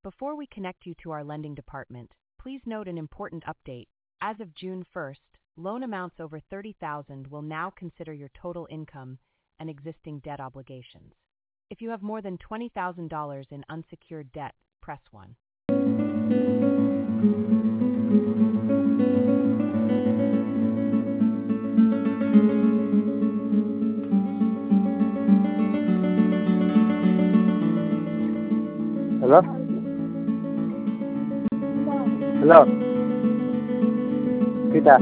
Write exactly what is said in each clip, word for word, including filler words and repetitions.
Before we connect you to our lending department, please note an important update. As of June first, loan amounts over thirty thousand dollars will now consider your total income and existing debt obligations. If you have more than twenty thousand dollars in unsecured debt, press one. Hello? Hello? Kita?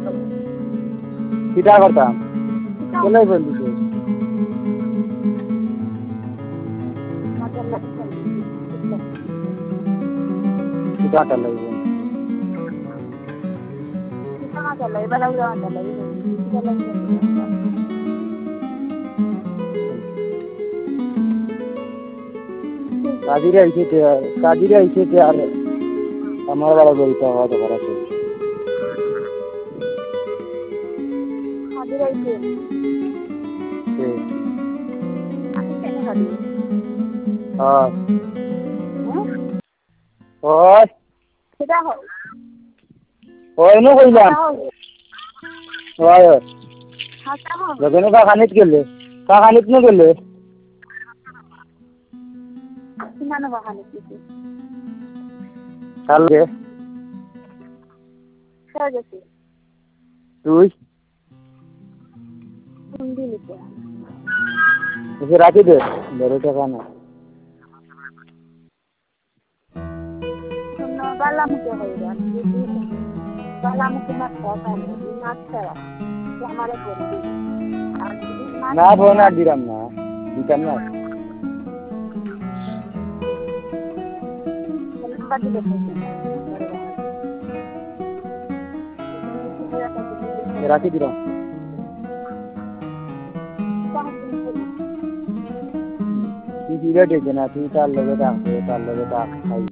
Kita करता चले बंदी से kita चले बंदी kita चले बड़ा बड़ा चले कादिरे ऐसे थे कादिरे ऐसे थे यार हमारा वाला बोलता हुआ तो खराब है कादिरे ऐसे हाँ और कितना हो और नो कोई जान वाह हाँ क्या हो लगने का खाने के लिए का खाने के लिए कितना बहाने कीजिए चल गए क्या जैसे तू हिंदी लिखे इसे राखी दे बड़े का खाना सुनो बाला मुझे होगा बाला मुझे मत खाता नहीं मत करा तो हमारे बोल ना बोना दिरम ना दिकम ना पति देखो राखी दिरम Tidak ada jenis kita lebih tak, kita lebih tak.